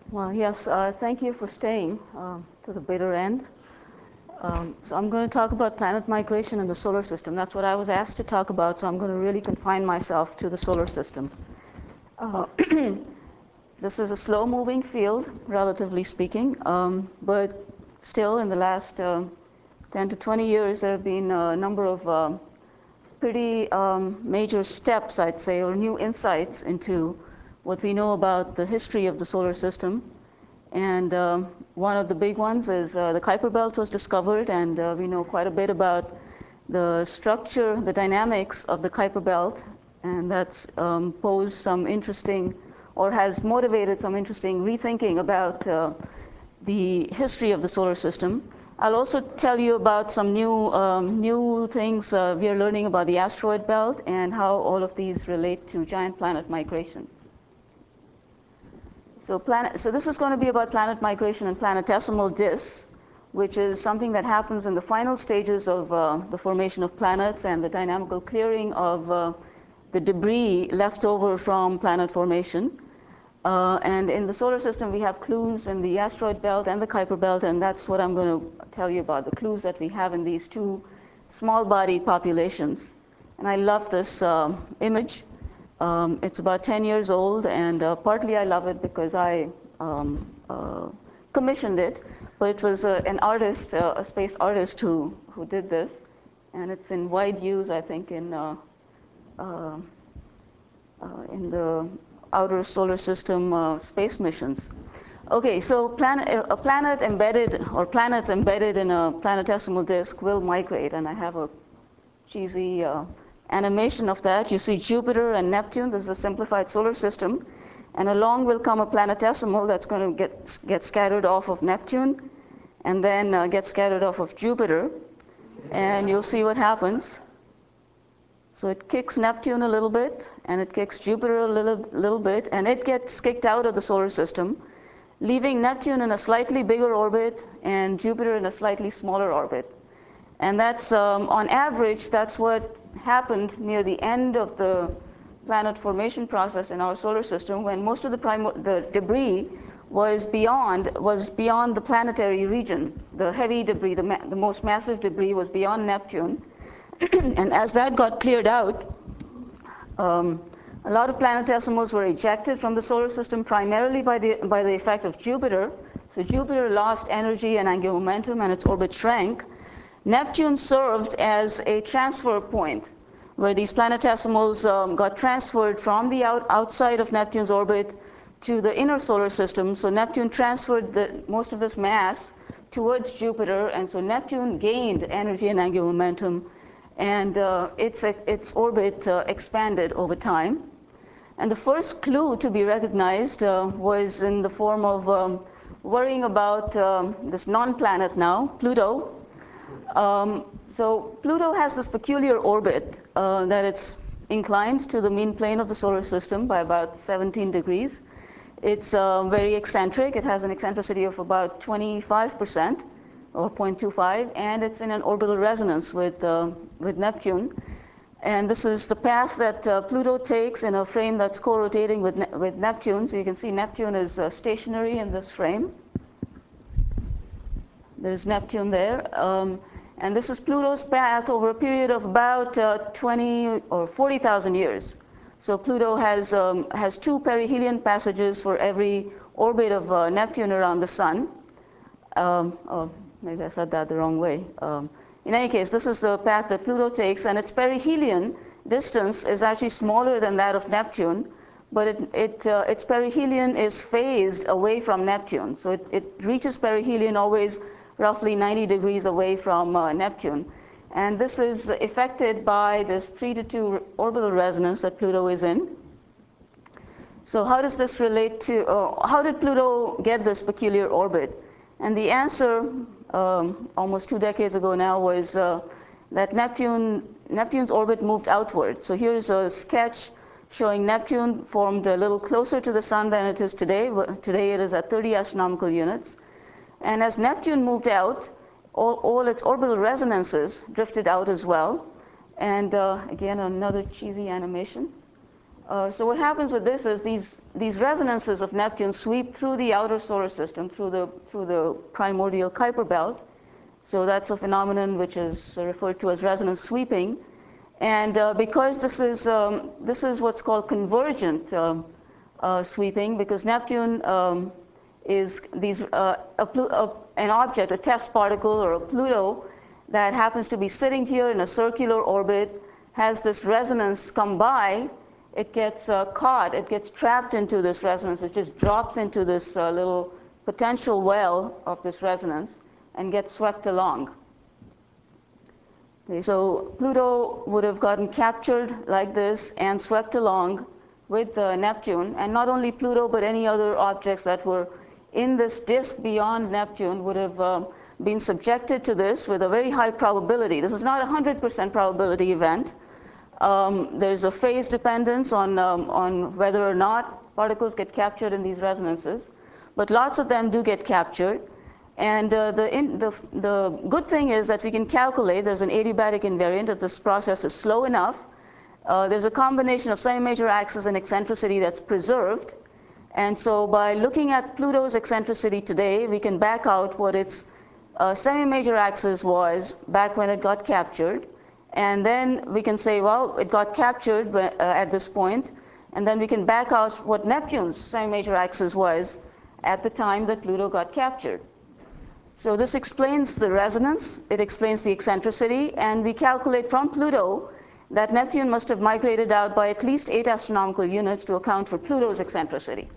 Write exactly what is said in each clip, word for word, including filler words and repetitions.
Well, yes, uh, thank you for staying uh, to the bitter end. Um, so I'm going to talk about planet migration in the solar system. That's what I was asked to talk about, so I'm going to really confine myself to the solar system. Uh, this is a slow-moving field, relatively speaking, um, but still in the last uh, ten to twenty years, there have been a number of um, pretty um, major steps, I'd say, or new insights into what we know about the history of the solar system. And um, one of the big ones is uh, the Kuiper Belt was discovered, and uh, we know quite a bit about the structure, the dynamics of the Kuiper Belt, and that's um, posed some interesting, or has motivated some interesting rethinking about uh, the history of the solar system. I'll also tell you about some new, um, new things uh, we are learning about the asteroid belt and how all of these relate to giant planet migration. So, planet, so this is going to be about planet migration and planetesimal disks, which is something that happens in the final stages of uh, the formation of planets and the dynamical clearing of uh, the debris left over from planet formation. Uh, and in the solar system, we have clues in the asteroid belt and the Kuiper belt, and that's what I'm going to tell you about, the clues that we have in these two small body populations. And I love this uh, image. Um, it's about ten years old, and uh, partly I love it because I um, uh, commissioned it, but it was uh, an artist, uh, a space artist who, who did this. And it's in wide use, I think, in, uh, uh, uh, in the outer solar system uh, space missions. Okay, so planet, a planet embedded, or planets embedded in a planetesimal disk will migrate, and I have a cheesy uh, animation of that. You see Jupiter and Neptune. This is a simplified solar system. And along will come a planetesimal that's going to get, get scattered off of Neptune and then uh, get scattered off of Jupiter. And you'll see what happens. So it kicks Neptune a little bit, and it kicks Jupiter a little, little bit, and it gets kicked out of the solar system, leaving Neptune in a slightly bigger orbit and Jupiter in a slightly smaller orbit. And that's, um, on average, that's what happened near the end of the planet formation process in our solar system, when most of the, the debris was beyond, was beyond the planetary region. The heavy debris, the, ma the most massive debris was beyond Neptune. And as that got cleared out, um, a lot of planetesimals were ejected from the solar system, primarily by the, by the effect of Jupiter. So Jupiter lost energy and angular momentum, and its orbit shrank. Neptune served as a transfer point where these planetesimals um, got transferred from the out outside of Neptune's orbit to the inner solar system. So Neptune transferred the, most of this mass towards Jupiter, and so Neptune gained energy and angular momentum, and uh, its, its orbit uh, expanded over time. And the first clue to be recognized uh, was in the form of um, worrying about um, this non-planet now, Pluto. Um, so Pluto has this peculiar orbit uh, that it's inclined to the mean plane of the solar system by about seventeen degrees. It's uh, very eccentric. It has an eccentricity of about twenty-five percent, or zero point two five, and it's in an orbital resonance with, uh, with Neptune. And this is the path that uh, Pluto takes in a frame that's co-rotating with, ne with Neptune. So you can see Neptune is uh, stationary in this frame. There's Neptune there. Um, and this is Pluto's path over a period of about uh, twenty or forty thousand years. So Pluto has, um, has two perihelion passages for every orbit of uh, Neptune around the sun. Um, oh, maybe I said that the wrong way. Um, in any case, this is the path that Pluto takes, and its perihelion distance is actually smaller than that of Neptune, but it, it, uh, its perihelion is phased away from Neptune. So it, it reaches perihelion always roughly ninety degrees away from uh, Neptune. And this is affected by this three to two orbital resonance that Pluto is in. So how does this relate to, uh, how did Pluto get this peculiar orbit? And the answer, um, almost two decades ago now, was uh, that Neptune, Neptune's orbit moved outward. So here's a sketch showing Neptune formed a little closer to the sun than it is today. Today it is at thirty astronomical units. And as Neptune moved out, all, all its orbital resonances drifted out as well. And uh, again, another cheesy animation. Uh, so what happens with this is these, these resonances of Neptune sweep through the outer solar system, through the, through the primordial Kuiper belt. So that's a phenomenon which is referred to as resonance sweeping. And uh, because this is, um, this is what's called convergent um, uh, sweeping, because Neptune um, is these, uh, a, a, an object, a test particle or a Pluto that happens to be sitting here in a circular orbit, has this resonance come by, it gets uh, caught, it gets trapped into this resonance, it just drops into this uh, little potential well of this resonance and gets swept along. Okay, so Pluto would have gotten captured like this and swept along with uh, Neptune, and not only Pluto but any other objects that were in this disk beyond Neptune would have uh, been subjected to this with a very high probability. This is not a one hundred percent probability event. Um, there's a phase dependence on, um, on whether or not particles get captured in these resonances, but lots of them do get captured. And uh, the, in, the, the good thing is that we can calculate, there's an adiabatic invariant, that this process is slow enough. Uh, there's a combination of semi-major axis and eccentricity that's preserved. And so by looking at Pluto's eccentricity today, we can back out what its uh, semi-major axis was back when it got captured. And then we can say, well, it got captured uh, at this point, and then we can back out what Neptune's semi-major axis was at the time that Pluto got captured. So this explains the resonance, it explains the eccentricity, and we calculate from Pluto that Neptune must have migrated out by at least eight astronomical units to account for Pluto's eccentricity.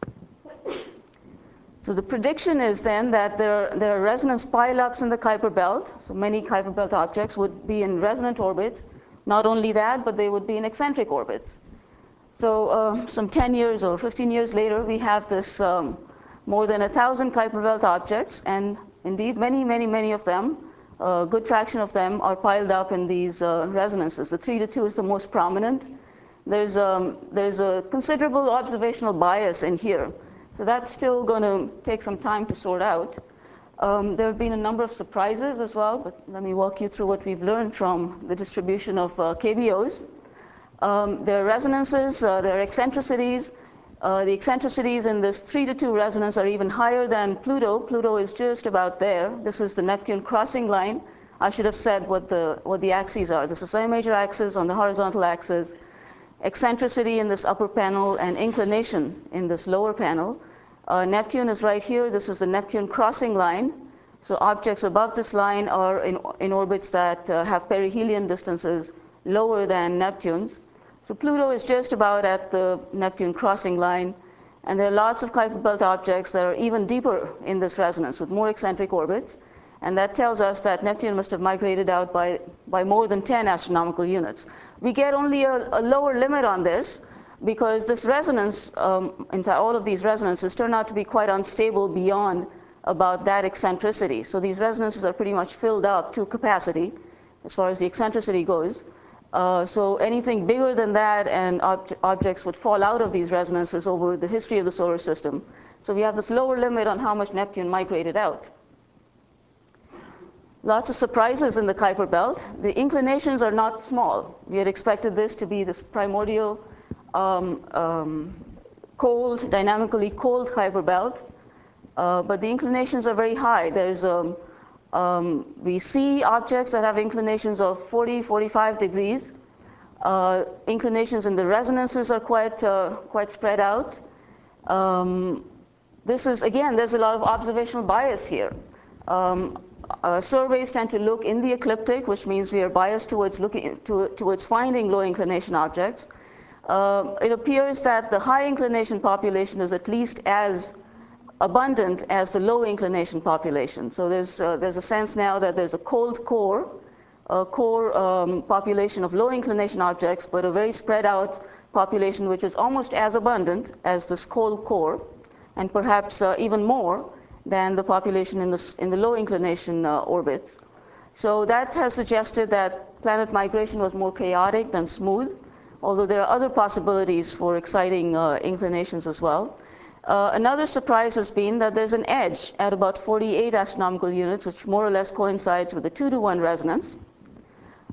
So the prediction is then that there, there are resonance pileups in the Kuiper belt. So many Kuiper belt objects would be in resonant orbits. Not only that, but they would be in eccentric orbits. So uh, some ten years or fifteen years later, we have this um, more than a thousand Kuiper belt objects, and indeed many, many, many of them, a good fraction of them are piled up in these uh, resonances. The three to two is the most prominent. There's, um, there's a considerable observational bias in here. So that's still going to take some time to sort out. Um, there have been a number of surprises as well, but let me walk you through what we've learned from the distribution of uh, K B Os. Um, there are resonances, uh, there are eccentricities. Uh, the eccentricities in this three to two resonance are even higher than Pluto. Pluto is just about there. This is the Neptune crossing line. I should have said what the, what the axes are. This is the semi-major axis on the horizontal axis, eccentricity in this upper panel, and inclination in this lower panel. Uh, Neptune is right here. This is the Neptune crossing line. So objects above this line are in, in orbits that uh, have perihelion distances lower than Neptune's. So Pluto is just about at the Neptune crossing line. And there are lots of Kuiper belt objects that are even deeper in this resonance with more eccentric orbits. And that tells us that Neptune must have migrated out by, by more than ten astronomical units. We get only a, a lower limit on this because this resonance, um, in fact, all of these resonances turn out to be quite unstable beyond about that eccentricity. So these resonances are pretty much filled up to capacity as far as the eccentricity goes. Uh, so anything bigger than that and ob objects would fall out of these resonances over the history of the solar system. So we have this lower limit on how much Neptune migrated out. Lots of surprises in the Kuiper belt. The inclinations are not small. We had expected this to be this primordial, um, um, cold, dynamically cold Kuiper belt, uh, but the inclinations are very high. There's um, um, we see objects that have inclinations of forty, forty-five degrees. Uh, inclinations in the resonances are quite, uh, quite spread out. Um, this is, again, there's a lot of observational bias here. Um, Uh, surveys tend to look in the ecliptic, which means we are biased towards looking to, towards finding low inclination objects. Uh, it appears that the high inclination population is at least as abundant as the low inclination population. So there's uh, there's a sense now that there's a cold core, a core um, population of low inclination objects, but a very spread out population which is almost as abundant as this cold core, and perhaps uh, even more than the population in the, in the low inclination uh, orbits. So that has suggested that planet migration was more chaotic than smooth, although there are other possibilities for exciting uh, inclinations as well. Uh, another surprise has been that there's an edge at about forty-eight astronomical units, which more or less coincides with the two to one resonance.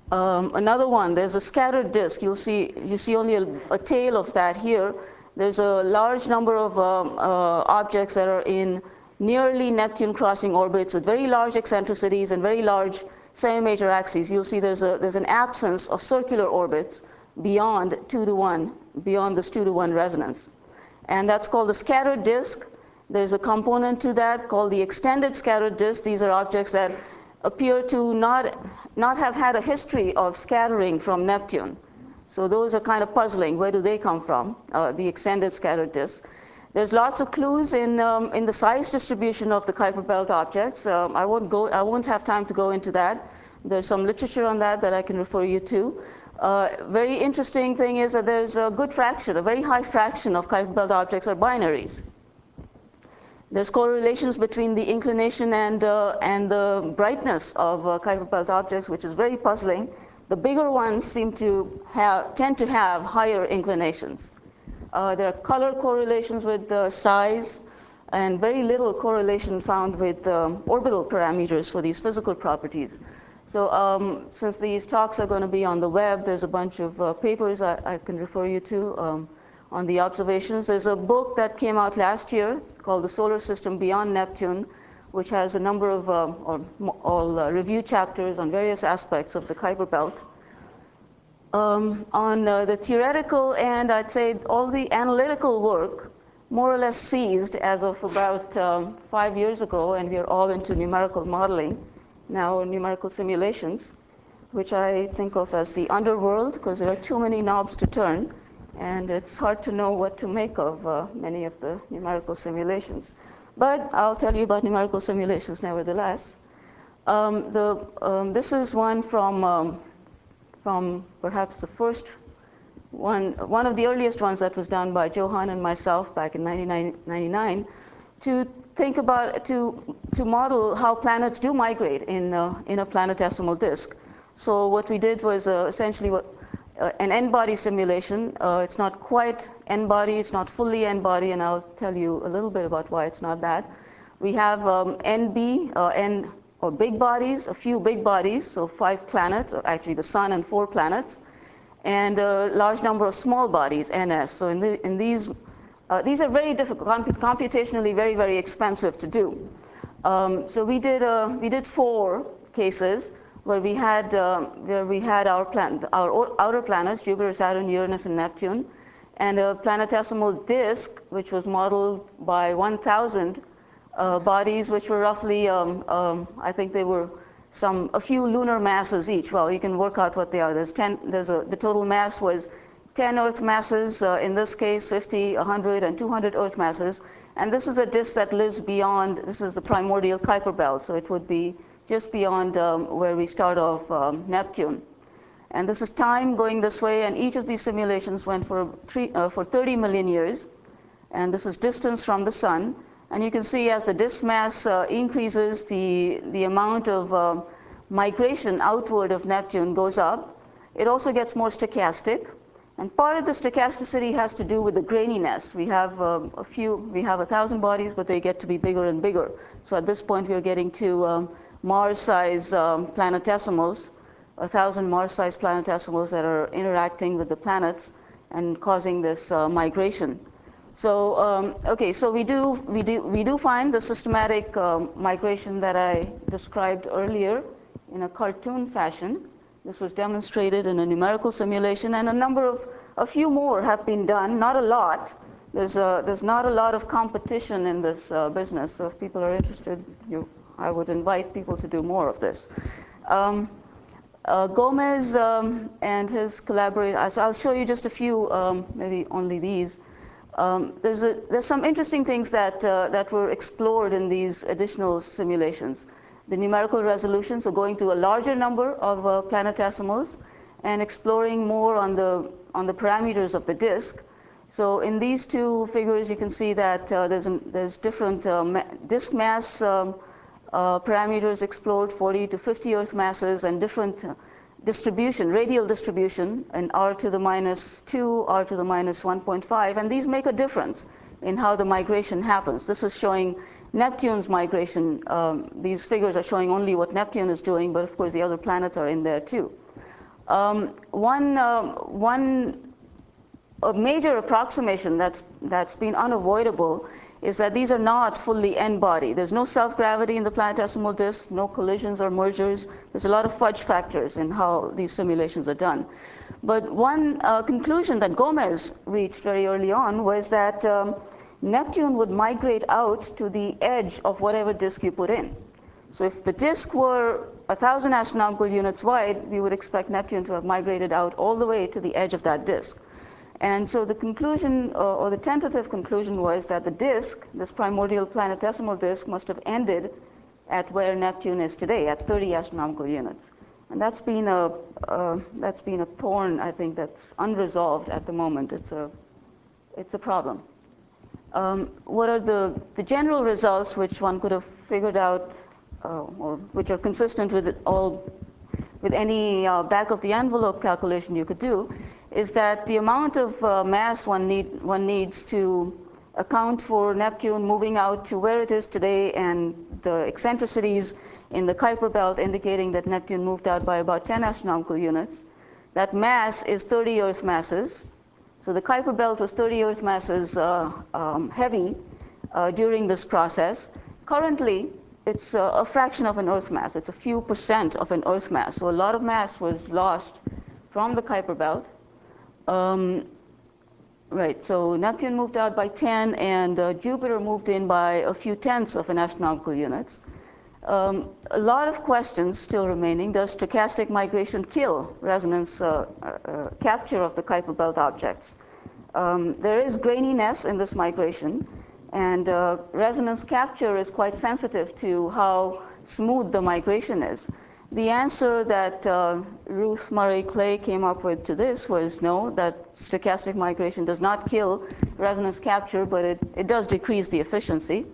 Um, another one, there's a scattered disk. You'll see, you see only a, a tail of that here. There's a large number of um, uh, objects that are in nearly Neptune crossing orbits with very large eccentricities and very large semi-major axes. You'll see there's, a, there's an absence of circular orbits beyond two to one, beyond this two to one resonance. And that's called the scattered disk. There's a component to that called the extended scattered disk. These are objects that appear to not, not have had a history of scattering from Neptune. So those are kind of puzzling. Where do they come from, uh, the extended scattered disk? There's lots of clues in, um, in the size distribution of the Kuiper Belt objects. Um, I, won't go, I won't have time to go into that. There's some literature on that that I can refer you to. Uh, very interesting thing is that there's a good fraction, a very high fraction of Kuiper Belt objects are binaries. There's correlations between the inclination and, uh, and the brightness of uh, Kuiper Belt objects, which is very puzzling. The bigger ones seem to have, tend to have higher inclinations. Uh, there are color correlations with uh, size, and very little correlation found with um, orbital parameters for these physical properties. So um, since these talks are going to be on the web, there's a bunch of uh, papers I, I can refer you to um, on the observations. There's a book that came out last year called The Solar System Beyond Neptune, which has a number of uh, or, all uh, review chapters on various aspects of the Kuiper Belt. Um, on uh, the theoretical and I'd say all the analytical work more or less ceased as of about um, five years ago, and we are all into numerical modeling now, numerical simulations, which I think of as the underworld because there are too many knobs to turn, and it's hard to know what to make of uh, many of the numerical simulations. But I'll tell you about numerical simulations nevertheless. Um, the, um, this is one from um, from perhaps the first one, one of the earliest ones that was done by Johan and myself back in nineteen ninety-nine, to think about, to, to model how planets do migrate in, uh, in a planetesimal disk. So what we did was uh, essentially what, uh, an n-body simulation. Uh, it's not quite n-body, it's not fully n-body, and I'll tell you a little bit about why it's not that. We have um, N B, uh, N, or big bodies, a few big bodies, so five planets, or actually the sun and four planets, and a large number of small bodies, N S. So in, the, in these, uh, these are very difficult, computationally very, very expensive to do. Um, so we did, uh, we did four cases where we had, uh, where we had our, plan our outer planets, Jupiter, Saturn, Uranus, and Neptune, and a planetesimal disk, which was modeled by one thousand Uh, bodies which were roughly, um, um, I think they were some, a few lunar masses each. Well, you can work out what they are. There's ten, there's a, the total mass was ten Earth masses, uh, in this case fifty, one hundred, and two hundred Earth masses. And this is a disk that lives beyond, this is the primordial Kuiper Belt, so it would be just beyond um, where we start off um, Neptune. And this is time going this way, and each of these simulations went for, three, uh, for thirty million years. And this is distance from the sun. And you can see as the disk mass uh, increases, the, the amount of uh, migration outward of Neptune goes up. It also gets more stochastic. And part of the stochasticity has to do with the graininess. We have uh, a few, we have a thousand bodies, but they get to be bigger and bigger. So at this point, we're getting to um, Mars-sized um, planetesimals, a thousand Mars-sized planetesimals that are interacting with the planets and causing this uh, migration. So, um, okay, so we do, we, do, we do find the systematic um, migration that I described earlier in a cartoon fashion. This was demonstrated in a numerical simulation, and a number of, a few more have been done, not a lot. There's, a, there's not a lot of competition in this uh, business, so if people are interested, you, I would invite people to do more of this. Um, uh, Gomez um, and his collaborators, I'll show you just a few, um, maybe only these. Um, there's, a, there's some interesting things that, uh, that were explored in these additional simulations. The numerical resolution, so going to a larger number of uh, planetesimals and exploring more on the, on the parameters of the disk. So in these two figures, you can see that uh, there's, an, there's different uh, ma disk mass um, uh, parameters explored, forty to fifty Earth masses, and different uh, distribution, radial distribution, and r to the minus two, r to the minus one point five, and these make a difference in how the migration happens. This is showing Neptune's migration. Um, these figures are showing only what Neptune is doing, but of course the other planets are in there too. Um, one, uh, one a major approximation that's, that's been unavoidable is that these are not fully n-body. There's no self-gravity in the planetesimal disk, no collisions or mergers. There's a lot of fudge factors in how these simulations are done. But one uh, conclusion that Gomez reached very early on was that um, Neptune would migrate out to the edge of whatever disk you put in. So if the disk were one thousand astronomical units wide, we would expect Neptune to have migrated out all the way to the edge of that disk. And so the conclusion, uh, or the tentative conclusion, was that the disk, this primordial planetesimal disk, must have ended at where Neptune is today, at thirty astronomical units. And that's been a, uh, that's been a thorn, I think, that's unresolved at the moment. It's a, it's a problem. Um, what are the, the general results which one could have figured out, uh, or which are consistent with all, with any uh, back of the envelope calculation you could do, is that the amount of uh, mass one, need, one needs to account for Neptune moving out to where it is today, and the eccentricities in the Kuiper belt indicating that Neptune moved out by about ten astronomical units. That mass is thirty Earth masses. So the Kuiper belt was thirty Earth masses uh, um, heavy uh, during this process. Currently, it's uh, a fraction of an Earth mass. It's a few percent of an Earth mass. So a lot of mass was lost from the Kuiper belt. Um, right, so Neptune moved out by ten, and uh, Jupiter moved in by a few tenths of an astronomical units. Um, a lot of questions still remaining. Does stochastic migration kill resonance uh, uh, capture of the Kuiper belt objects? Um, there is graininess in this migration, and uh, resonance capture is quite sensitive to how smooth the migration is. The answer that uh, Ruth Murray Clay came up with to this was no, that stochastic migration does not kill resonance capture, but it, it does decrease the efficiency.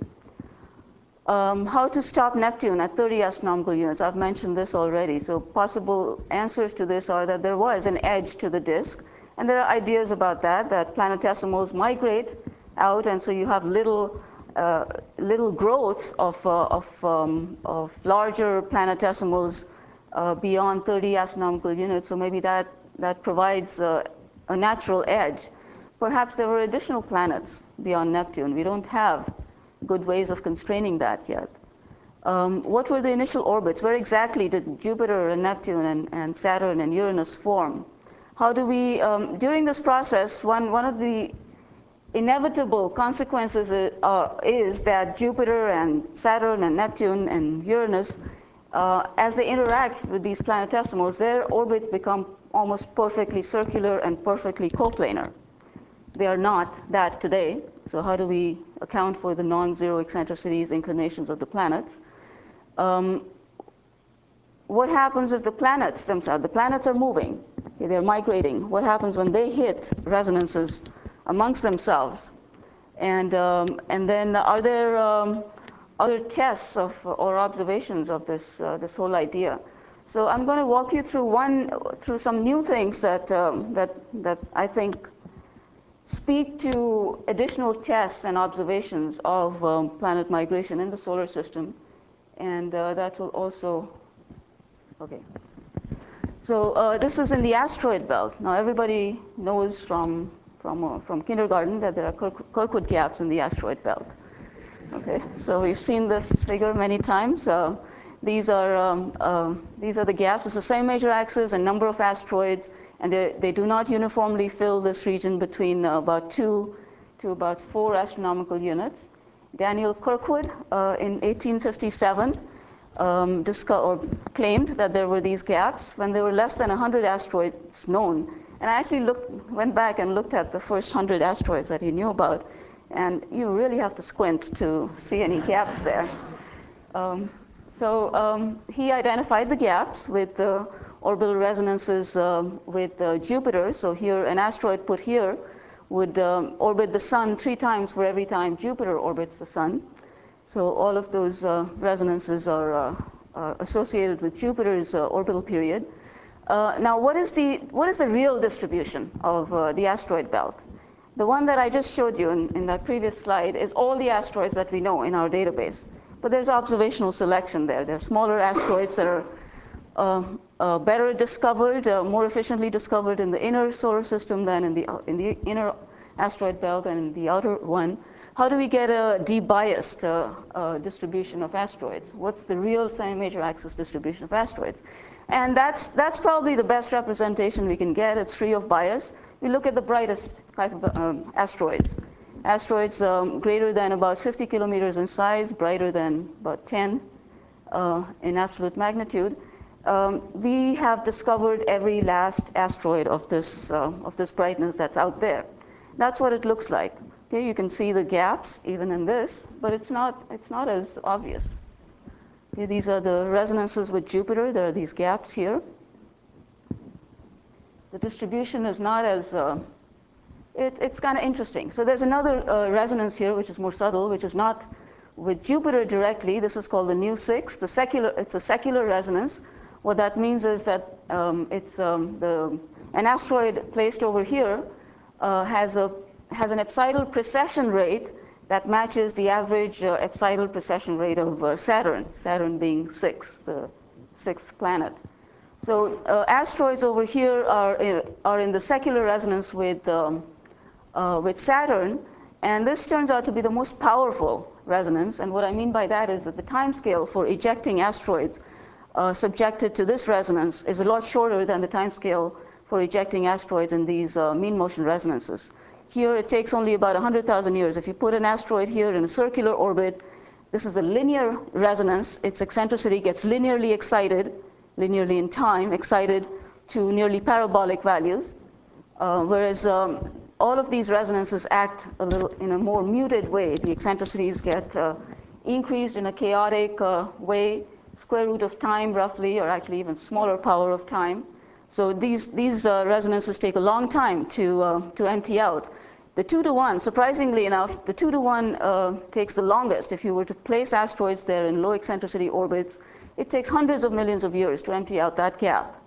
Um, how to stop Neptune at thirty astronomical units? I've mentioned this already. So possible answers to this are that there was an edge to the disk, and there are ideas about that, that planetesimals migrate out, and so you have little, uh, little growth of, uh, of, um, of larger planetesimals uh, beyond thirty astronomical units. So maybe that, that provides uh, a natural edge. Perhaps there were additional planets beyond Neptune. We don't have good ways of constraining that yet. Um, what were the initial orbits? Where exactly did Jupiter and Neptune and, and Saturn and Uranus form? How do we, um, during this process, one, one of the inevitable consequences is, uh, is that Jupiter and Saturn and Neptune and Uranus, uh, as they interact with these planetesimals, their orbits become almost perfectly circular and perfectly coplanar. They are not that today. So how do we account for the non-zero eccentricities, inclinations of the planets? Um, what happens if the planets themselves, the planets are moving, okay, they're migrating. What happens when they hit resonances amongst themselves? And, um, and then are there um, other tests of, or observations of this, uh, this whole idea? So I'm going to walk you through one, through some new things that, um, that, that I think speak to additional tests and observations of um, planet migration in the solar system. And uh, that will also, okay. So uh, this is in the asteroid belt. Now everybody knows from, from, uh, from kindergarten that there are Kirk Kirkwood gaps in the asteroid belt. Okay, so we've seen this figure many times. Uh, these are, um, uh, these are the gaps. It's the same major axis and number of asteroids, and they do not uniformly fill this region between uh, about two to about four astronomical units. Daniel Kirkwood uh, in eighteen fifty-seven um, or claimed that there were these gaps when there were less than one hundred asteroids known. And I actually looked, went back and looked at the first one hundred asteroids that he knew about, and you really have to squint to see any gaps there. Um, so um, he identified the gaps with the orbital resonances um, with uh, Jupiter. So here, an asteroid put here would um, orbit the sun three times for every time Jupiter orbits the sun. So all of those uh, resonances are, uh, are associated with Jupiter's uh, orbital period. Uh, now, what is the what is the real distribution of uh, the asteroid belt? The one that I just showed you in, in that previous slide is all the asteroids that we know in our database. But there's observational selection there. There are smaller asteroids that are uh, uh, better discovered, uh, more efficiently discovered in the inner solar system than in the, in the inner asteroid belt and in the outer one. How do we get a debiased uh, uh, distribution of asteroids? What's the real semi-major axis distribution of asteroids? And that's, that's probably the best representation we can get. It's free of bias. We look at the brightest type of um, asteroids. Asteroids um, greater than about fifty kilometers in size, brighter than about ten uh, in absolute magnitude. Um, we have discovered every last asteroid of this, uh, of this brightness that's out there. That's what it looks like. Okay, you can see the gaps even in this, but it's not, it's not as obvious. Okay, these are the resonances with Jupiter. There are these gaps here. The distribution is not as, uh, it, it's kind of interesting. So there's another uh, resonance here, which is more subtle, which is not with Jupiter directly. This is called the nu six. The secular, it's a secular resonance. What that means is that um, it's um, the, an asteroid placed over here uh, has a has an epsidal precession rate that matches the average uh, epsidal precession rate of uh, Saturn, Saturn being six, the sixth planet. So uh, asteroids over here are in, are in the secular resonance with, um, uh, with Saturn, and this turns out to be the most powerful resonance. And what I mean by that is that the timescale for ejecting asteroids uh, subjected to this resonance is a lot shorter than the timescale for ejecting asteroids in these uh, mean motion resonances. Here it takes only about one hundred thousand years. If you put an asteroid here in a circular orbit, this is a linear resonance. Its eccentricity gets linearly excited, linearly in time, excited to nearly parabolic values. Uh, whereas um, all of these resonances act a little in a more muted way. The eccentricities get uh, increased in a chaotic uh, way, square root of time roughly, or actually even smaller power of time. So these, these uh, resonances take a long time to, uh, to empty out. The two to one, surprisingly enough, the two to one uh, takes the longest. If you were to place asteroids there in low eccentricity orbits, it takes hundreds of millions of years to empty out that gap,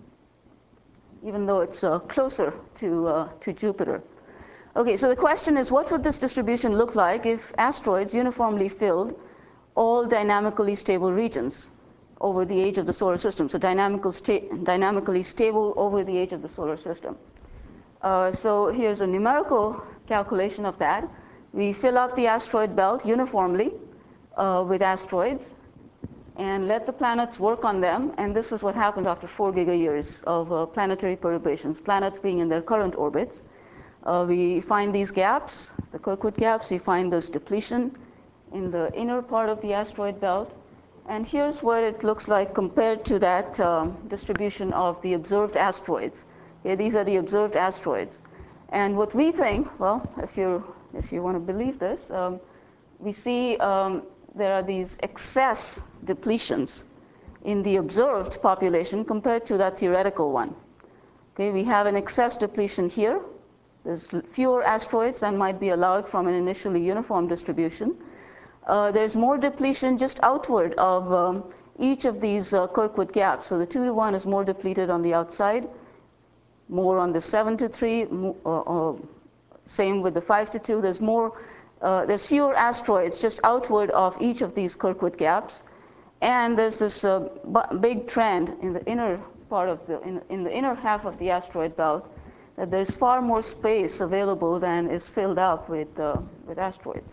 even though it's uh, closer to, uh, to Jupiter. Okay, so the question is, what would this distribution look like if asteroids uniformly filled all dynamically stable regions over the age of the solar system? So dynamical sta dynamically stable over the age of the solar system. Uh, so here's a numerical calculation of that. We fill up the asteroid belt uniformly uh, with asteroids and let the planets work on them. And this is what happens after four gigayears of uh, planetary perturbations, planets being in their current orbits. Uh, we find these gaps, the Kirkwood gaps. We find this depletion in the inner part of the asteroid belt. And here's what it looks like compared to that um, distribution of the observed asteroids. Okay, these are the observed asteroids. And what we think, well, if you if you want to believe this, um, we see um, there are these excess depletions in the observed population compared to that theoretical one. Okay, we have an excess depletion here. There's fewer asteroids than might be allowed from an initially uniform distribution. Uh, there's more depletion just outward of um, each of these uh, Kirkwood gaps. So the two to one is more depleted on the outside, more on the seven to three, uh, uh, same with the five to two. There's more, uh, there's fewer asteroids just outward of each of these Kirkwood gaps. And there's this uh, big trend in the inner part of the, in, in the inner half of the asteroid belt, that there's far more space available than is filled up with, uh, with asteroids.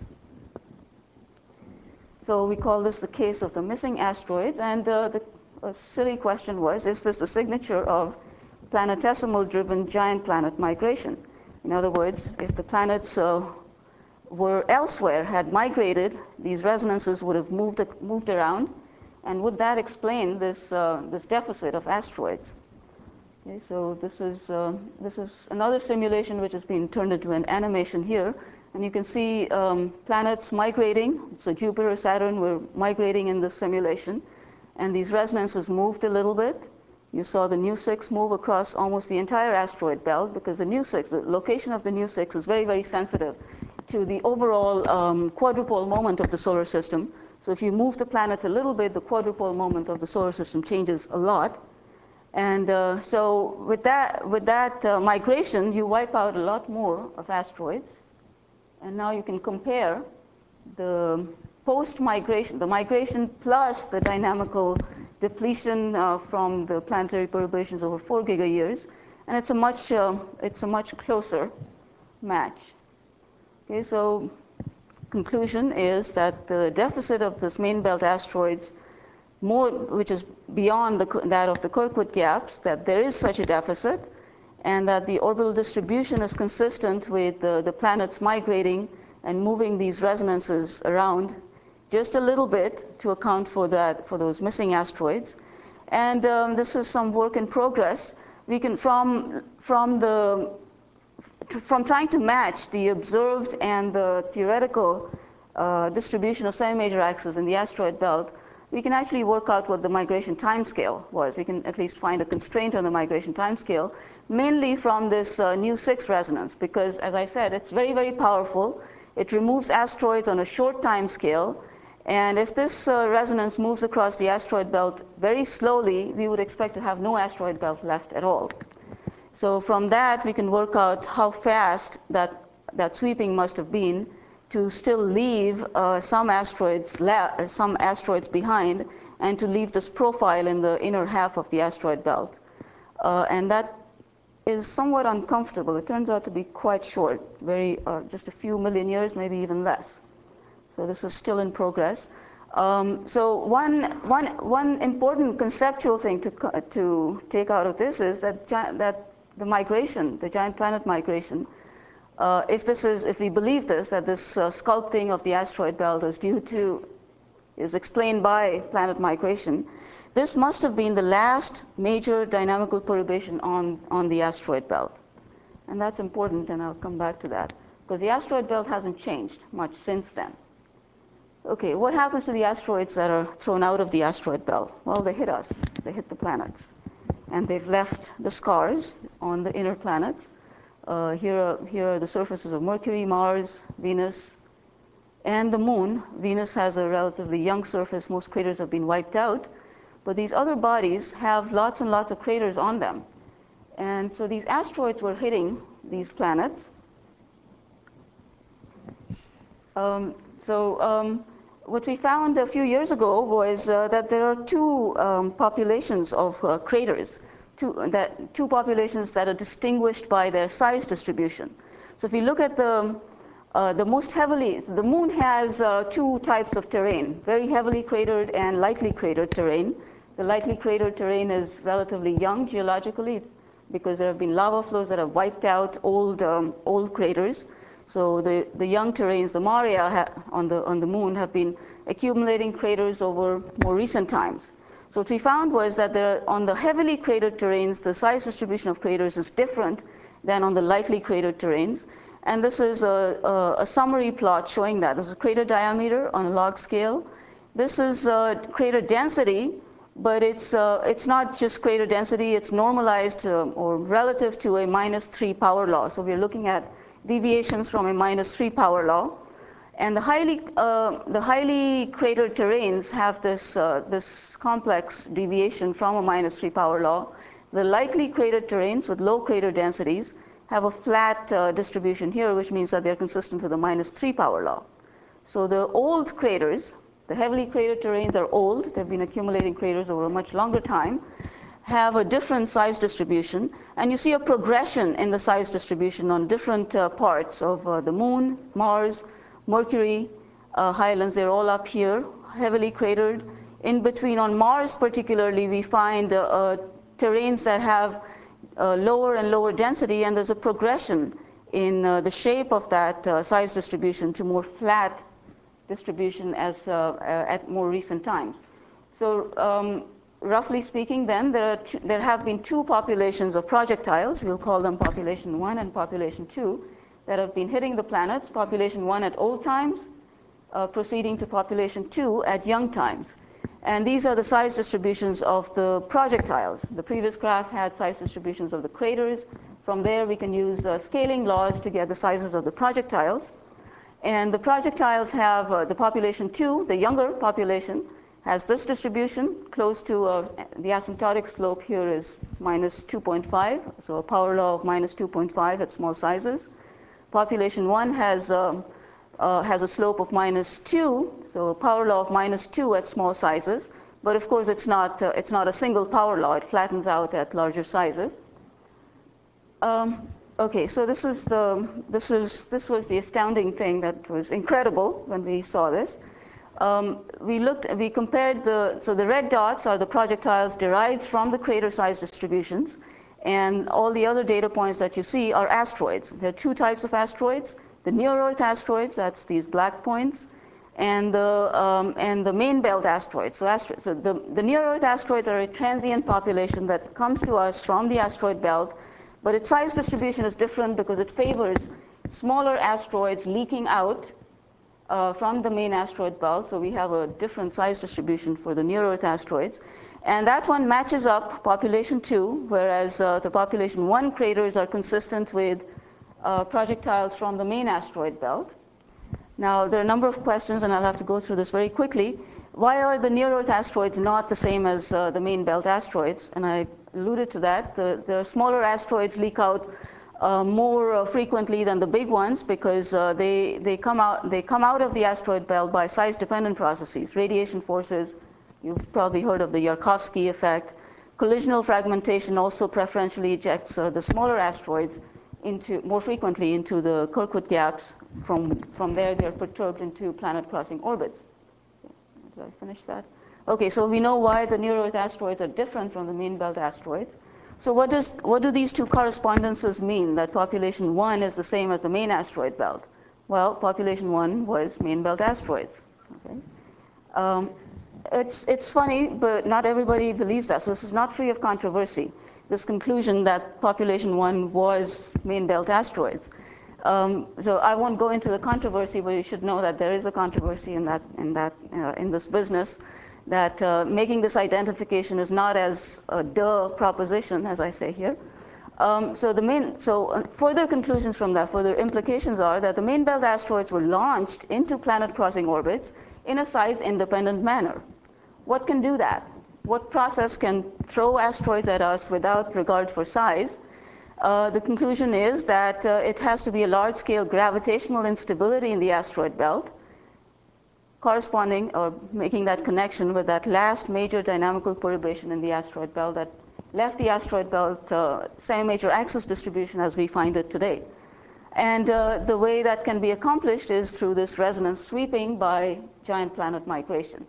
So we call this the case of the missing asteroids. And uh, the a silly question was, is this a signature of planetesimal-driven giant planet migration? In other words, if the planets uh, were elsewhere, had migrated, these resonances would have moved, moved around. And would that explain this, uh, this deficit of asteroids? Okay, so this is, uh, this is another simulation which has been turned into an animation here. And you can see um, planets migrating. So Jupiter, Saturn were migrating in this simulation. And these resonances moved a little bit. You saw the nu six move across almost the entire asteroid belt, because the nu six, the location of the nu six is very, very sensitive to the overall um, quadrupole moment of the solar system. So if you move the planets a little bit, the quadrupole moment of the solar system changes a lot. And uh, so with that, with that uh, migration, you wipe out a lot more of asteroids. And now you can compare the post-migration, the migration plus the dynamical depletion uh, from the planetary perturbations over four gigayears, and it's a much uh, it's a much closer match. Okay, so conclusion is that the deficit of this main belt asteroids, more which is beyond the, that of the Kirkwood gaps, that there is such a deficit, and that the orbital distribution is consistent with the, the planets migrating and moving these resonances around just a little bit to account for that, for those missing asteroids. And um, this is some work in progress. We can, from, from the from trying to match the observed and the theoretical uh, distribution of semi-major axes in the asteroid belt, we can actually work out what the migration timescale was. We can at least find a constraint on the migration timescale, mainly from this uh, nu six resonance, because, as I said, it's very, very powerful. It removes asteroids on a short timescale, and if this uh, resonance moves across the asteroid belt very slowly, we would expect to have no asteroid belt left at all. So from that, we can work out how fast that, that sweeping must have been to still leave uh, some asteroids la some asteroids behind, and to leave this profile in the inner half of the asteroid belt. Uh, and that is somewhat uncomfortable. It turns out to be quite short, very uh, just a few million years, maybe even less. So this is still in progress. Um, so one, one, one important conceptual thing to, to take out of this is that, that the migration, the giant planet migration, uh, if this is, if we believe this, that this uh, sculpting of the asteroid belt is due to, is explained by planet migration, this must have been the last major dynamical perturbation on, on the asteroid belt. And that's important, and I'll come back to that, because the asteroid belt hasn't changed much since then. Okay, what happens to the asteroids that are thrown out of the asteroid belt? Well, they hit us, they hit the planets. And they've left the scars on the inner planets. Uh, here, are, here are the surfaces of Mercury, Mars, Venus, and the Moon. Venus has a relatively young surface. Most craters have been wiped out. But these other bodies have lots and lots of craters on them. And so these asteroids were hitting these planets. Um, so um, what we found a few years ago was uh, that there are two um, populations of uh, craters, two, that, two populations that are distinguished by their size distribution. So if you look at the, uh, the most heavily, the Moon has uh, two types of terrain, very heavily cratered and lightly cratered terrain. The lightly cratered terrain is relatively young geologically, because there have been lava flows that have wiped out old, um, old craters. So the, the young terrains, the maria ha on, the, on the Moon, have been accumulating craters over more recent times. So what we found was that there, on the heavily cratered terrains, the size distribution of craters is different than on the lightly cratered terrains. And this is a, a, a summary plot showing that. This is crater diameter on a log scale. This is uh, crater density, but it's, uh, it's not just crater density, it's normalized uh, or relative to a minus three power law. So we're looking at deviations from a minus three power law. And the highly, uh, the highly cratered terrains have this, uh, this complex deviation from a minus three power law. The lightly cratered terrains with low crater densities have a flat uh, distribution here, which means that they're consistent with the minus three power law. So the old craters, the heavily cratered terrains are old. They've been accumulating craters over a much longer time, have a different size distribution, and you see a progression in the size distribution on different uh, parts of uh, the Moon, Mars, Mercury, uh, highlands. They're all up here, heavily cratered. In between, on Mars particularly, we find uh, uh, terrains that have uh, lower and lower density, and there's a progression in uh, the shape of that uh, size distribution to more flat distribution as uh, at more recent times. So um, roughly speaking, then, there, are two, there have been two populations of projectiles. We'll call them population one and population two, that have been hitting the planets. Population one at old times, uh, proceeding to population two at young times. And these are the size distributions of the projectiles. The previous graph had size distributions of the craters. From there, we can use uh, scaling laws to get the sizes of the projectiles. And the projectiles have uh, the population two, the younger population, has this distribution close to uh, the asymptotic slope here is minus two point five, so a power law of minus two point five at small sizes. Population one has, um, uh, has a slope of minus two, so a power law of minus two at small sizes. But of course, it's not, uh, it's not a single power law. It flattens out at larger sizes. Um, okay, so this is the, this is, this was the astounding thing that was incredible when we saw this. Um, we looked, we compared the, so the red dots are the projectiles derived from the crater size distributions, and all the other data points that you see are asteroids. There are two types of asteroids: the near-Earth asteroids, that's these black points, and the, um, and the main belt asteroids. So, asteroids, so the, the near-Earth asteroids are a transient population that comes to us from the asteroid belt, but its size distribution is different because it favors smaller asteroids leaking out Uh, from the main asteroid belt. So we have a different size distribution for the near-Earth asteroids. And that one matches up population two, whereas uh, the population one craters are consistent with uh, projectiles from the main asteroid belt. Now, there are a number of questions, and I'll have to go through this very quickly. Why are the near-Earth asteroids not the same as uh, the main belt asteroids? And I alluded to that. The, the smaller asteroids leak out Uh, more uh, frequently than the big ones because uh, they, they, come out, they come out of the asteroid belt by size-dependent processes. Radiation forces, you've probably heard of the Yarkovsky effect. Collisional fragmentation also preferentially ejects uh, the smaller asteroids into, more frequently into the Kirkwood gaps. From, from there, they're perturbed into planet-crossing orbits. Did I finish that? Okay, so we know why the near-Earth asteroids are different from the main belt asteroids. So what, does, what do these two correspondences mean, that population one is the same as the main asteroid belt? Well, population one was main belt asteroids. Okay? Um, it's, it's funny, but not everybody believes that. So this is not free of controversy, this conclusion that population one was main belt asteroids. Um, so I won't go into the controversy, but you should know that there is a controversy in, that, in, that, uh, in this business. That uh, making this identification is not as a duh proposition, as I say here. Um, so the main, so further conclusions from that, further implications are that the main belt asteroids were launched into planet-crossing orbits in a size-independent manner. What can do that? What process can throw asteroids at us without regard for size? Uh, the conclusion is that uh, it has to be a large-scale gravitational instability in the asteroid belt, corresponding or making that connection with that last major dynamical perturbation in the asteroid belt that left the asteroid belt uh, semi-major axis distribution as we find it today. And uh, the way that can be accomplished is through this resonance sweeping by giant planet migration.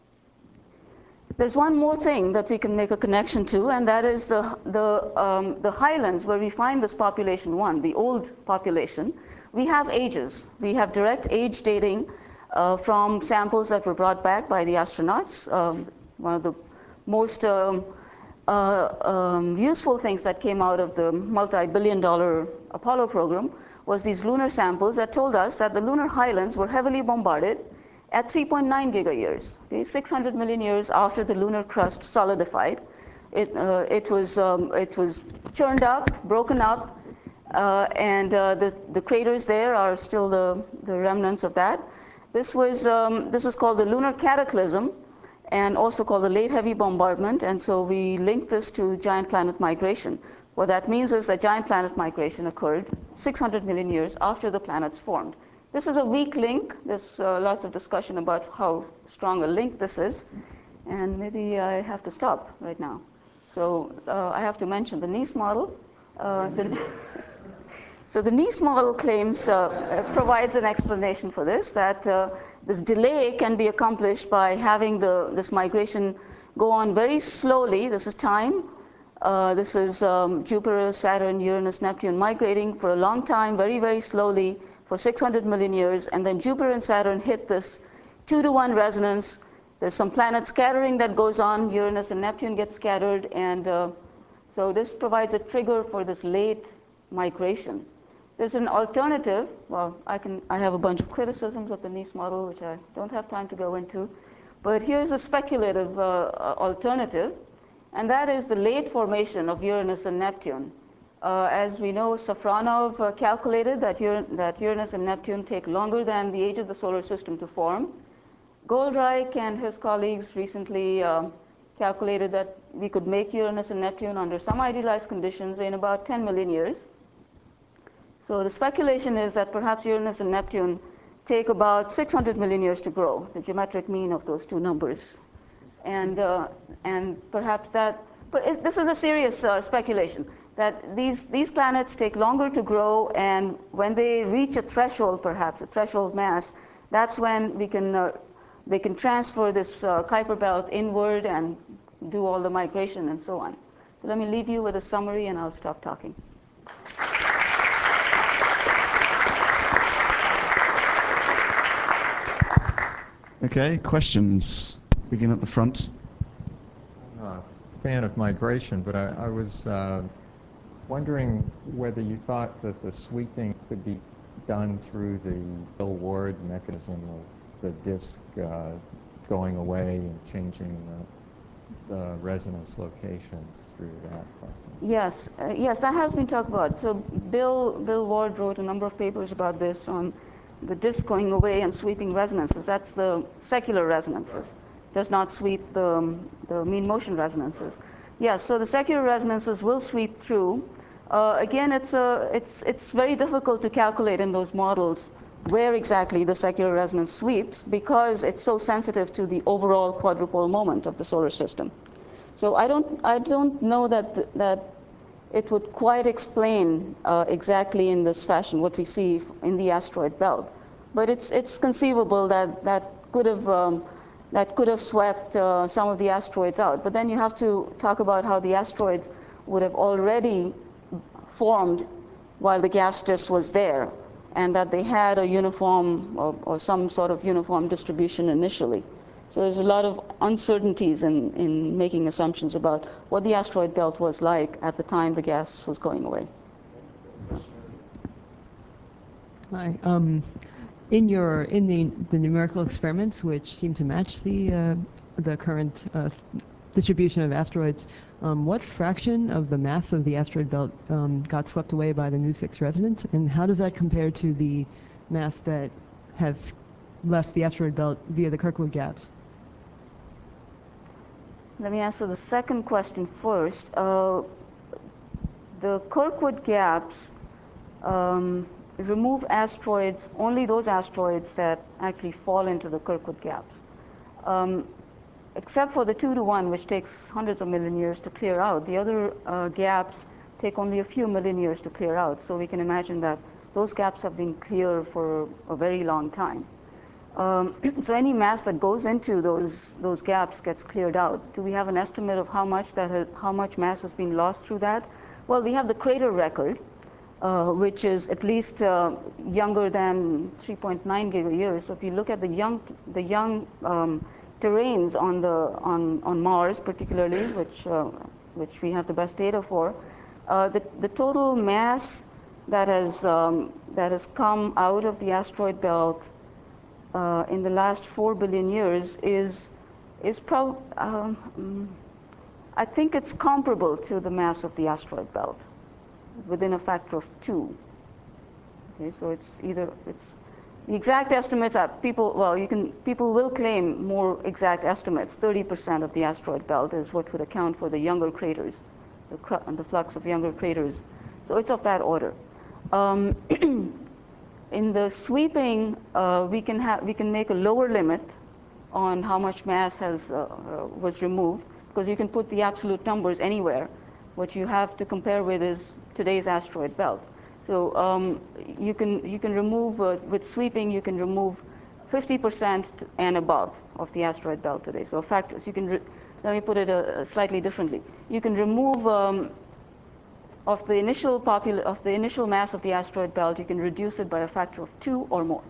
There's one more thing that we can make a connection to, and that is the, the, um, the highlands where we find this population one, the old population. We have ages. We have direct age dating Uh, from samples that were brought back by the astronauts. Um, one of the most um, uh, um, useful things that came out of the multi-billion dollar Apollo program was these lunar samples that told us that the lunar highlands were heavily bombarded at three point nine gigayears, okay, six hundred million years after the lunar crust solidified. It, uh, it, was, um, it was churned up, broken up, uh, and uh, the, the craters there are still the, the remnants of that. This, was, um, this is called the lunar cataclysm, and also called the late heavy bombardment, and so we link this to giant planet migration. What that means is that giant planet migration occurred six hundred million years after the planets formed. This is a weak link. There's uh, lots of discussion about how strong a link this is, and maybe I have to stop right now. So uh, I have to mention the NEAS model. Uh, the So the NEAS model claims, uh, provides an explanation for this, that uh, this delay can be accomplished by having the, this migration go on very slowly. This is time. Uh, this is um, Jupiter, Saturn, Uranus, Neptune migrating for a long time, very, very slowly for six hundred million years. And then Jupiter and Saturn hit this two to one resonance. There's some planet scattering that goes on. Uranus and Neptune get scattered. And uh, so this provides a trigger for this late migration. There's an alternative. Well, I, can, I have a bunch of criticisms of the NEAS model, which I don't have time to go into. But here's a speculative uh, alternative, and that is the late formation of Uranus and Neptune. Uh, as we know, Safronov uh, calculated that, Ur that Uranus and Neptune take longer than the age of the solar system to form. Goldreich and his colleagues recently uh, calculated that we could make Uranus and Neptune under some idealized conditions in about ten million years. So the speculation is that perhaps Uranus and Neptune take about six hundred million years to grow, the geometric mean of those two numbers. And, uh, and perhaps that, but it, this is a serious uh, speculation, that these, these planets take longer to grow, and when they reach a threshold, perhaps, a threshold mass, that's when we can, uh, they can transfer this uh, Kuiper belt inward and do all the migration and so on. So let me leave you with a summary, and I'll stop talking. Okay, questions? Begin at the front. I'm a fan of migration, but I, I was uh, wondering whether you thought that the sweeping could be done through the Bill Ward mechanism of the disk uh, going away and changing the, the resonance locations through that process. Yes, uh, yes, that has been talked about. So Bill, Bill Ward wrote a number of papers about this on the disk going away and sweeping resonances. That's the secular resonances. Does not sweep the, the mean motion resonances. Yes, so the secular resonances will sweep through. Uh, again, it's, a, it's, it's very difficult to calculate in those models where exactly the secular resonance sweeps, because it's so sensitive to the overall quadrupole moment of the solar system. So I don't, I don't know that, that it would quite explain uh, exactly in this fashion what we see in the asteroid belt. But it's, it's conceivable that that could have, um, that could have swept uh, some of the asteroids out. But then you have to talk about how the asteroids would have already formed while the gas disk was there, and that they had a uniform or, or some sort of uniform distribution initially. So there's a lot of uncertainties in, in making assumptions about what the asteroid belt was like at the time the gas was going away. Hi. Um, in your in the the numerical experiments, which seem to match the uh, the current uh, distribution of asteroids, um, what fraction of the mass of the asteroid belt um, got swept away by the Nu six resonance, and how does that compare to the mass that has left the asteroid belt via the Kirkwood gaps? Let me answer the second question first. Uh, the Kirkwood gaps um, remove asteroids, only those asteroids that actually fall into the Kirkwood gaps. Um, except for the two to one, which takes hundreds of million years to clear out, the other uh, gaps take only a few million years to clear out. So we can imagine that those gaps have been clear for a very long time. Um, so any mass that goes into those those gaps gets cleared out. Do we have an estimate of how much that has, how much mass has been lost through that? Well, we have the crater record, uh, which is at least uh, younger than three point nine gigayears. So if you look at the young the young um, terrains on the on on Mars, particularly, which uh, which we have the best data for, uh, the the total mass that has um, that has come out of the asteroid belt Uh, in the last four billion years is, is prob um, I think it's comparable to the mass of the asteroid belt, within a factor of two. Okay, so it's either, it's, the exact estimates are people, well, you can, people will claim more exact estimates. thirty percent of the asteroid belt is what would account for the younger craters, the, the flux of younger craters. So it's of that order. Um, In the sweeping, uh, we can have we can make a lower limit on how much mass has uh, uh, was removed, because you can put the absolute numbers anywhere. What you have to compare with is today's asteroid belt. So um, you can you can remove uh, with sweeping you can remove fifty percent and above of the asteroid belt today. So factors you can re let me put it uh, slightly differently. You can remove um, of the initial popul of the initial mass of the asteroid belt, you can reduce it by a factor of two or more.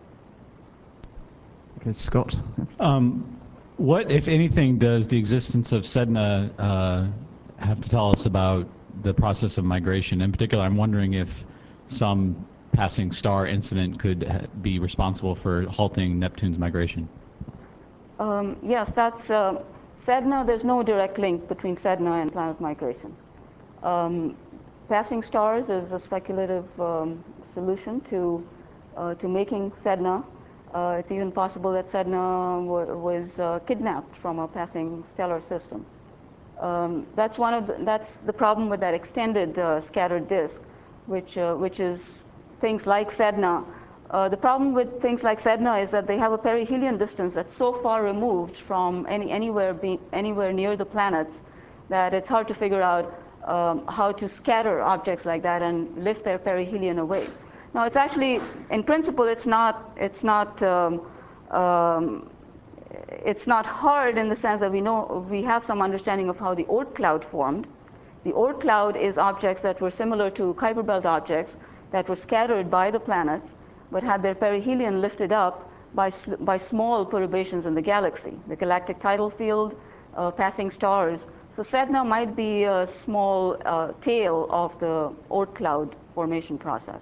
Okay, Scott. Um, what, if anything, does the existence of Sedna uh, have to tell us about the process of migration? In particular, I'm wondering if some passing star incident could be responsible for halting Neptune's migration. Um, yes, that's uh, Sedna. There's no direct link between Sedna and planet migration. Um, Passing stars is a speculative um, solution to uh, to making Sedna. Uh, it's even possible that Sedna was uh, kidnapped from a passing stellar system. Um, that's one of the, that's the problem with that extended uh, scattered disk, which uh, which is things like Sedna Uh, the problem with things like Sedna is that they have a perihelion distance that's so far removed from any, anywhere, be, anywhere near the planets that it's hard to figure out um, how to scatter objects like that and lift their perihelion away. Now, it's actually, in principle, it's not, it's not, um, um, it's not hard in the sense that we know, we have some understanding of how the Oort cloud formed. The Oort cloud is objects that were similar to Kuiper belt objects that were scattered by the planets, but had their perihelion lifted up by, by small perturbations in the galaxy, the galactic tidal field, uh, passing stars. So Sedna might be a small uh, tail of the Oort cloud formation process.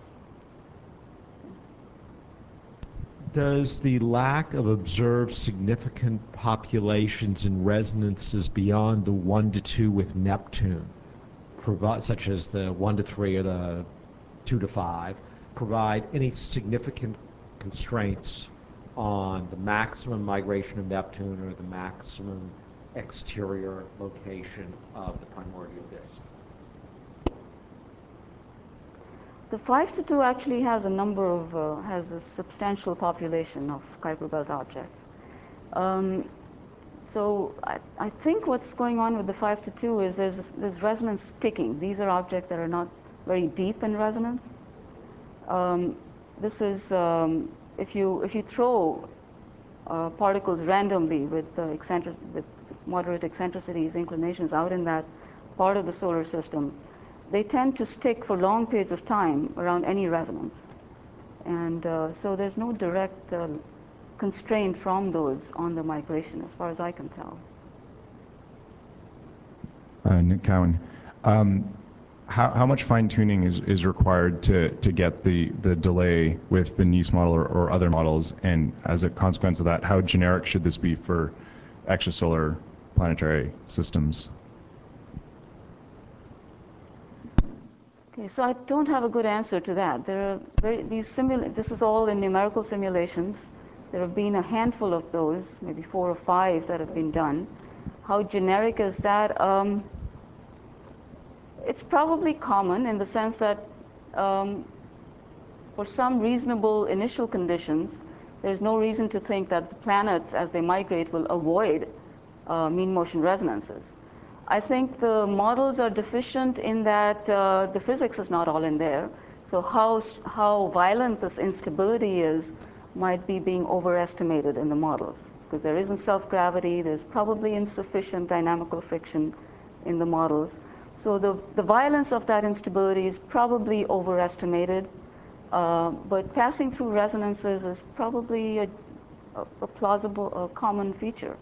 Does the lack of observed significant populations and resonances beyond the one to two with Neptune, provide, such as the one to three or the two to five, provide any significant constraints on the maximum migration of Neptune or the maximum exterior location of the primordial disk? The five to two actually has a number of, uh, has a substantial population of Kuiper belt objects. Um, so I, I think what's going on with the five to two is there's, there's resonance sticking. These are objects that are not very deep in resonance. Um, this is, um, if you, if you throw uh, particles randomly with, uh, eccentric, with moderate eccentricities, inclinations out in that part of the solar system, they tend to stick for long periods of time around any resonance. And uh, so there's no direct uh, constraint from those on the migration, as far as I can tell. Uh, Nick Cowan. Um, how, how much fine-tuning is, is required to, to get the, the delay with the NEAS model or, or other models? And as a consequence of that, how generic should this be for extrasolar planetary systems? Okay, so I don't have a good answer to that. There are very, these simula- this is all in numerical simulations. There have been a handful of those, maybe four or five that have been done. How generic is that? Um, it's probably common in the sense that um, for some reasonable initial conditions, there's no reason to think that the planets, as they migrate, will avoid uh, mean motion resonances. I think the models are deficient in that uh, the physics is not all in there. So how, how violent this instability is might be being overestimated in the models, because there isn't self-gravity, there's probably insufficient dynamical friction in the models. So the, the violence of that instability is probably overestimated, uh, but passing through resonances is probably a, a, a plausible, a common feature.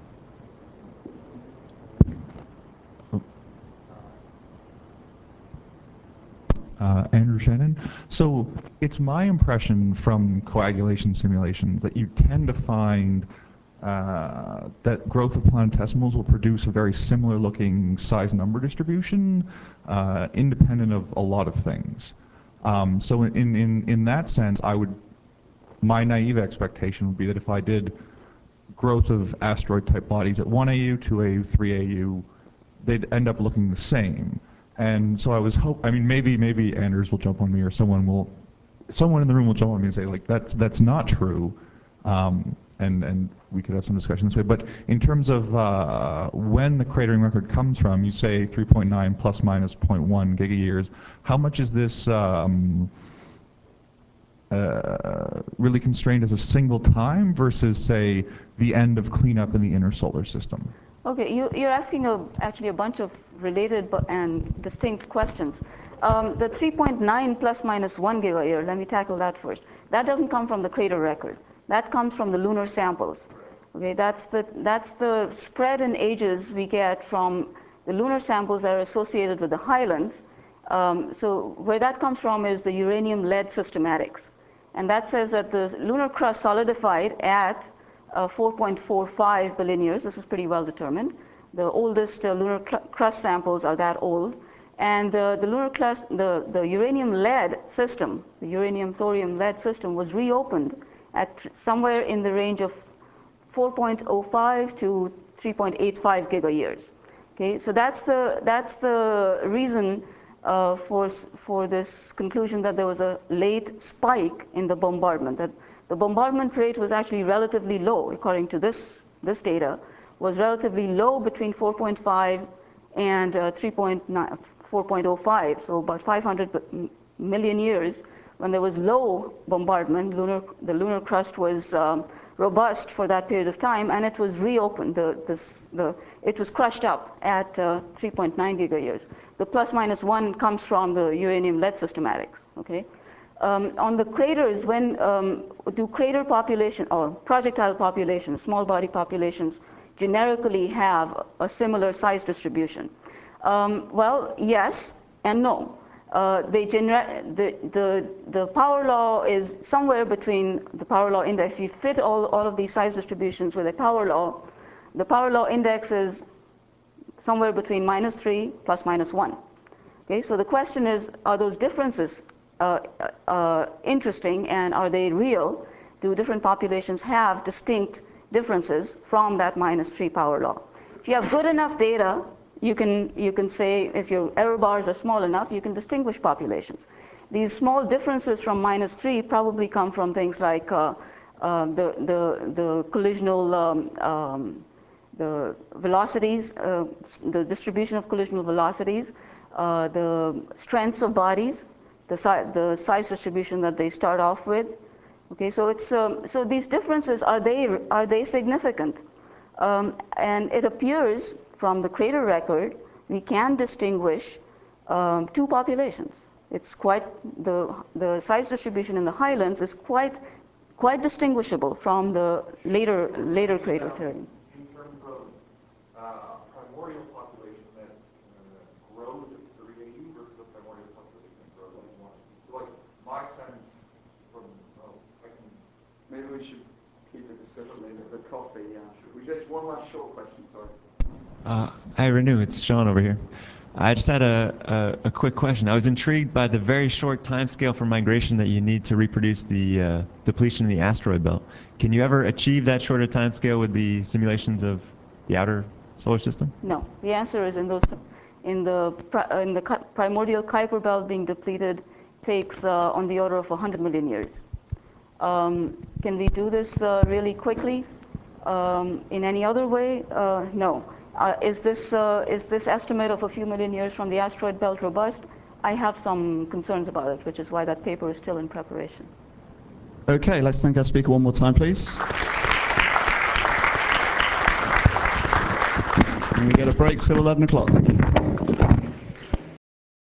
Uh, Andrew Shannon. So it's my impression from coagulation simulations that you tend to find uh, that growth of planetesimals will produce a very similar looking size number distribution, uh, independent of a lot of things. Um, so in, in, in that sense, I would, my naive expectation would be that if I did growth of asteroid type bodies at one A U, two A U, three A U, they'd end up looking the same. And so I was hope. I mean, maybe maybe Anders will jump on me, or someone will, someone in the room will jump on me and say like that's that's not true, um, and and we could have some discussion this way. But in terms of uh, when the cratering record comes from, you say three point nine plus minus zero point one gigayears. How much is this um, uh, really constrained as a single time versus say the end of cleanup in the inner solar system? Okay, you, you're asking a, actually a bunch of related but, and distinct questions. Um, the three point nine plus minus one gigayear, let me tackle that first. That doesn't come from the crater record. That comes from the lunar samples. Okay, that's the, that's the spread in ages we get from the lunar samples that are associated with the highlands. Um, so where that comes from is the uranium-lead systematics. And that says that the lunar crust solidified at Uh, four point four five billion years. This is pretty well determined. The oldest uh, lunar crust samples are that old. And uh, the lunar crust, the, the uranium-lead system, the uranium-thorium-lead system was reopened at somewhere in the range of four point zero five to three point eight five gigayears. Okay, so that's the, that's the reason uh, for, for this conclusion that there was a late spike in the bombardment, that the bombardment rate was actually relatively low, according to this, this data, was relatively low between four point five and uh, three point nine, four point oh five, so about five hundred million years. When there was low bombardment, lunar, the lunar crust was um, robust for that period of time, and it was reopened. The, this, the, it was crushed up at uh, three point nine gigayears. The plus minus one comes from the uranium-lead systematics. Okay, um, on the craters, when um, do crater population or projectile populations, small body populations, generically have a similar size distribution? Um, well, yes and no. Uh, they gener the, the, the power law is somewhere between the power law index. If you fit all, all of these size distributions with a power law, the power law index is somewhere between minus three plus minus one. Okay, so the question is, are those differences uh, uh, interesting, and are they real? Do different populations have distinct differences from that minus three power law? If you have good enough data, you can, you can say, if your error bars are small enough, you can distinguish populations. These small differences from minus three probably come from things like uh, uh, the, the, the collisional, um, um, the velocities, uh, the distribution of collisional velocities, uh, the strengths of bodies, the, si the size distribution that they start off with. Okay, so it's um, so these differences, are they are they significant? Um, and it appears from the crater record we can distinguish um, two populations. It's quite the the size distribution in the highlands is quite quite distinguishable from the later later crater terrain. In terms of uh, primordial population that uh, grows at three eighty versus a primordial population that grows at one. So like my sense from oh, I can. Maybe we should keep the discussion later. The coffee, yeah. We just one last short question. Sorry. Uh, hi, Renu. It's Sean over here. I just had a, a, a quick question. I was intrigued by the very short time scale for migration that you need to reproduce the uh, depletion in the asteroid belt. Can you ever achieve that shorter time scale with the simulations of the outer solar system? No. The answer is in those, in the in the primordial Kuiper belt being depleted takes uh, on the order of one hundred million years. Um, can we do this uh, really quickly? Um, in any other way? Uh, no. Uh, is this uh, is this estimate of a few million years from the asteroid belt robust? I have some concerns about it, which is why that paper is still in preparation. Okay, let's thank our speaker one more time, please. And we get a break till eleven o'clock. Thank you.